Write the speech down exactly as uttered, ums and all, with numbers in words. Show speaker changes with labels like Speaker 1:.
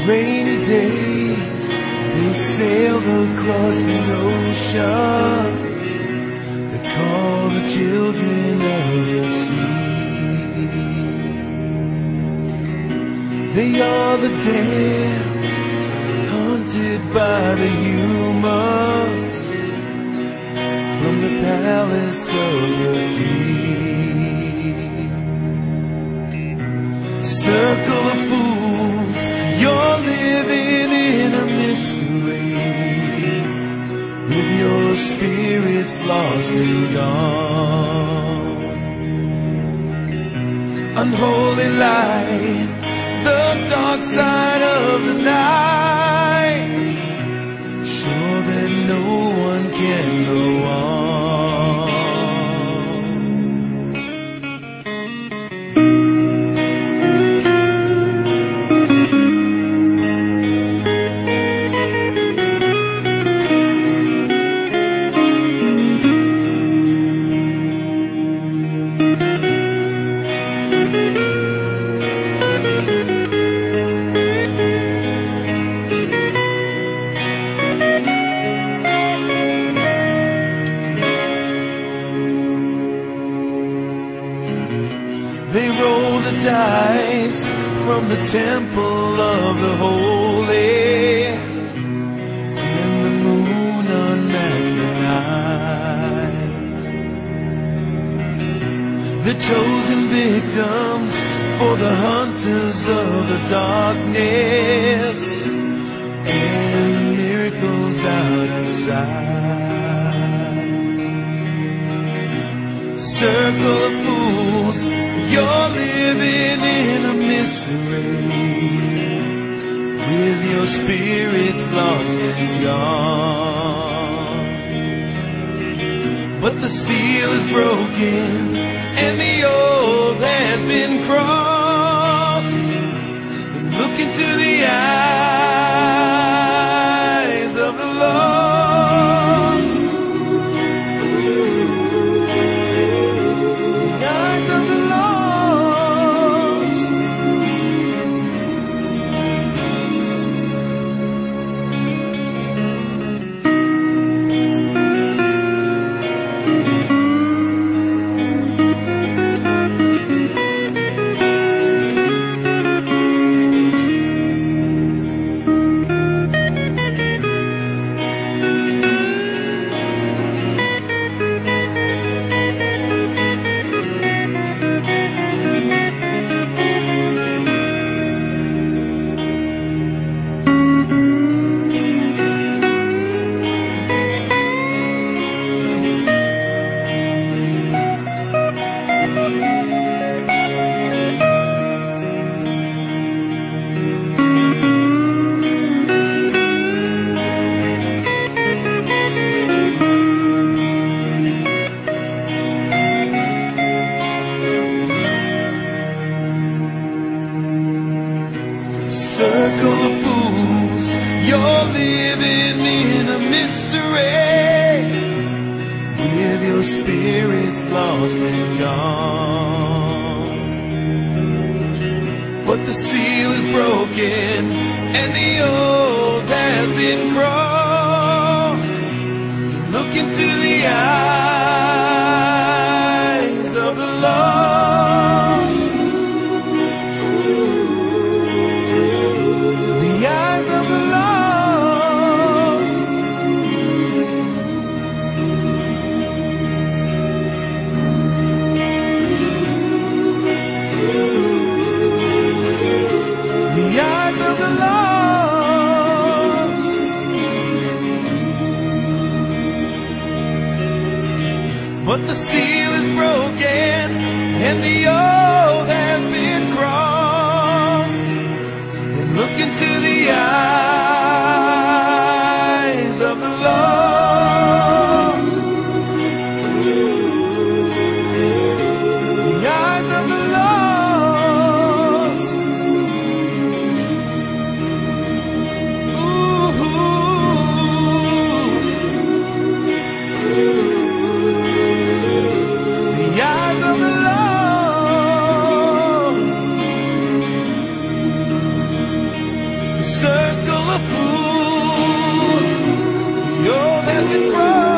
Speaker 1: rainy days, they sailed across the ocean. They call the children of the sea. They are the damned, hunted by the humans from the palace of the king. Circle of fools, you're living in a mystery, with your spirits lost and gone. Unholy light, the dark side of the night, sure that no one can go on. They roll the dice from the temple of the holy, and the moon unmasked the night. The chosen victims for the hunters of the darkness, and the miracles out of sight. Circle of fools, you're living in a mystery, with your spirits lost and gone. But the seal is broken, and the oath has been crossed. And look into the eyes of the lost, the eyes of the lost. Circle of fools, you're living in a mystery, with your spirits lost and gone. But the seal is broken, and the oath has been crossed. You look into the eyes of the lost, the eyes of the lost. The eyes of the lost. But the seal is broken, and the oath has been crossed. And look into the eyes of the lost, the eyes of the lost. Ooh, the eyes of the lost. circle of fools, the oath has been broken.